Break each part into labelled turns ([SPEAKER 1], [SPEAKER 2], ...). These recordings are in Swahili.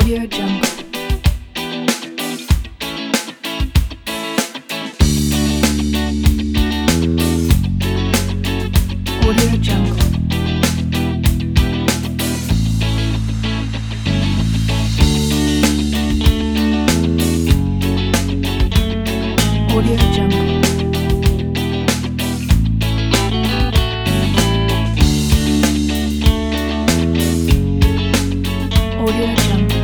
[SPEAKER 1] Audio Jungle. Audio Jungle. Audio Jungle. Audio Jungle.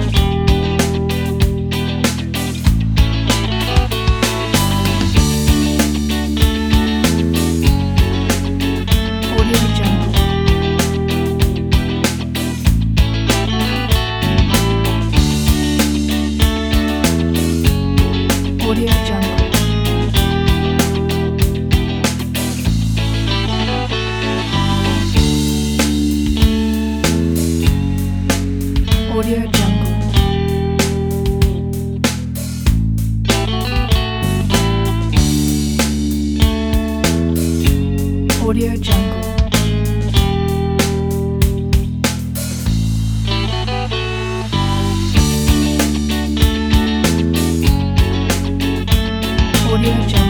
[SPEAKER 1] Audio Jungle. Audio Jungle. Audio Jungle. Audio Jungle. Audio Jungle.